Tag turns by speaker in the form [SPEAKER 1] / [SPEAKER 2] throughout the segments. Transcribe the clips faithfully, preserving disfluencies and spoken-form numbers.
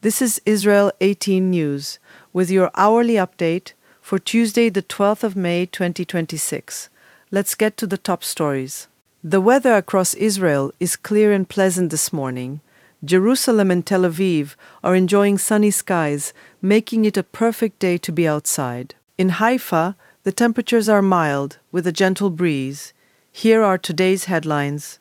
[SPEAKER 1] This is Israel eighteen News with your hourly update for Tuesday, the twelfth of May, twenty twenty-six. Let's get to the top stories. The weather across Israel is clear and pleasant this morning. Jerusalem and Tel Aviv are enjoying sunny skies, making it a perfect day to be outside. In Haifa, the temperatures are mild, with a gentle breeze. Here are today's headlines.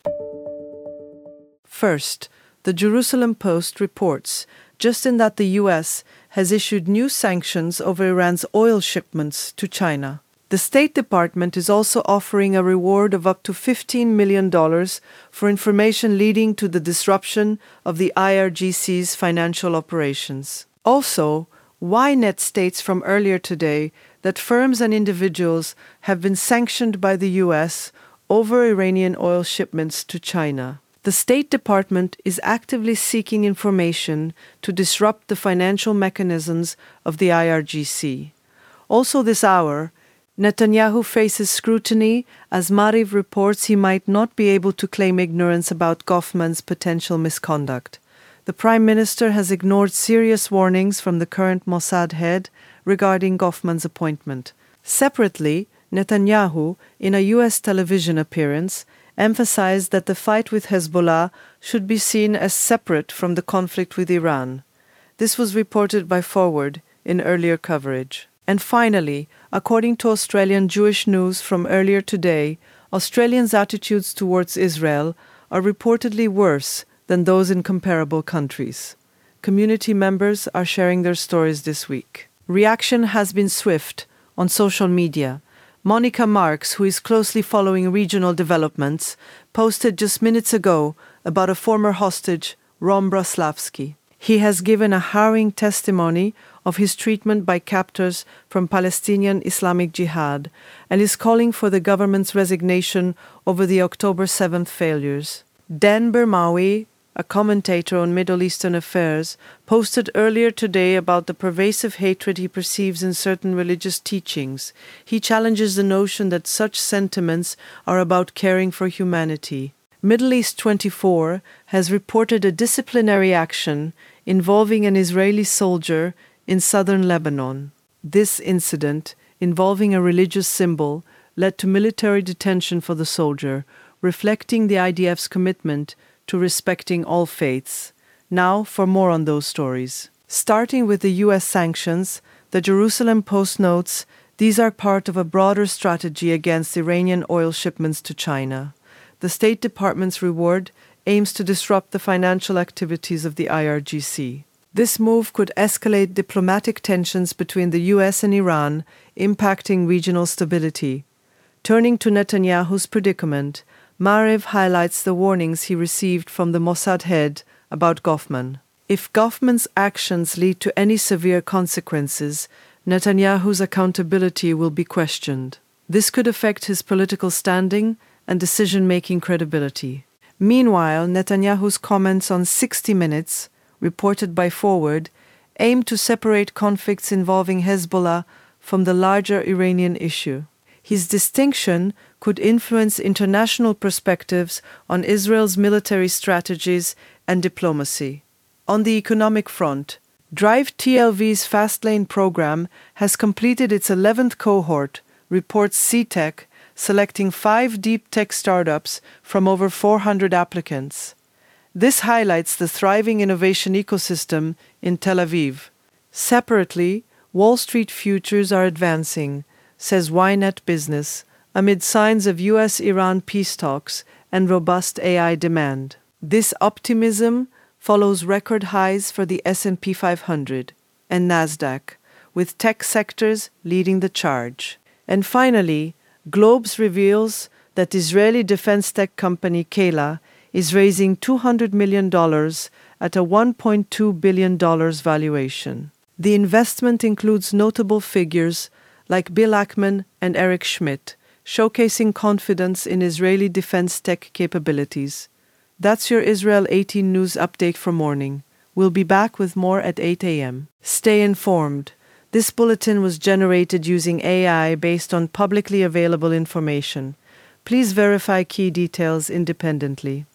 [SPEAKER 1] First, the Jerusalem Post reports just in that the U S has issued new sanctions over Iran's oil shipments to China. The State Department is also offering a reward of up to fifteen million dollars for information leading to the disruption of the I R G C's financial operations. Also, Ynet states from earlier today that firms and individuals have been sanctioned by the U S over Iranian oil shipments to China. The State Department is actively seeking information to disrupt the financial mechanisms of the I R G C. Also this hour, Netanyahu faces scrutiny as Maariv reports he might not be able to claim ignorance about Goffman's potential misconduct. The Prime Minister has ignored serious warnings from the current Mossad head regarding Goffman's appointment. Separately, Netanyahu, in a U S television appearance, emphasized that the fight with Hezbollah should be seen as separate from the conflict with Iran. This was reported by Forward in earlier coverage. And finally, according to Australian Jewish News from earlier today, Australians' attitudes towards Israel are reportedly worse than those in comparable countries. Community members are sharing their stories this week. Reaction has been swift on social media. Monica Marks, who is closely following regional developments, posted just minutes ago about a former hostage, Rom Braslavsky. He has given a harrowing testimony of his treatment by captors from Palestinian Islamic Jihad and is calling for the government's resignation over the October seventh failures. Dan Bermawi, a commentator on Middle Eastern affairs, posted earlier today about the pervasive hatred he perceives in certain religious teachings. He challenges the notion that such sentiments are about caring for humanity. Middle East twenty-four has reported a disciplinary action involving an Israeli soldier in southern Lebanon. This incident, involving a religious symbol, led to military detention for the soldier, reflecting the I D F's commitment to respecting all faiths. Now for more on those stories. Starting with the U S sanctions, the Jerusalem Post notes these are part of a broader strategy against Iranian oil shipments to China. The State Department's reward aims to disrupt the financial activities of the I R G C. This move could escalate diplomatic tensions between the U S and Iran, impacting regional stability. Turning to Netanyahu's predicament, Maariv highlights the warnings he received from the Mossad head about Goffman. If Goffman's actions lead to any severe consequences, Netanyahu's accountability will be questioned. This could affect his political standing and decision-making credibility. Meanwhile, Netanyahu's comments on sixty minutes, reported by Forward, aim to separate conflicts involving Hezbollah from the larger Iranian issue. His distinction could influence international perspectives on Israel's military strategies and diplomacy. On the economic front, Drive T L V's Fastlane program has completed its eleventh cohort, reports C Tech, selecting five deep tech startups from over four hundred applicants. This highlights the thriving innovation ecosystem in Tel Aviv. Separately, Wall Street futures are advancing, says Ynet Business, amid signs of U S Iran peace talks and robust A I demand. This optimism follows record highs for the S and P five hundred and Nasdaq, with tech sectors leading the charge. And finally, Globes reveals that Israeli defense tech company Kela is raising two hundred million dollars at a one point two billion dollars valuation. The investment includes notable figures like Bill Ackman and Eric Schmidt, showcasing confidence in Israeli defense tech capabilities. That's your Israel eighteen News update for morning. We'll be back with more at eight a.m. Stay informed. This bulletin was generated using A I based on publicly available information. Please verify key details independently.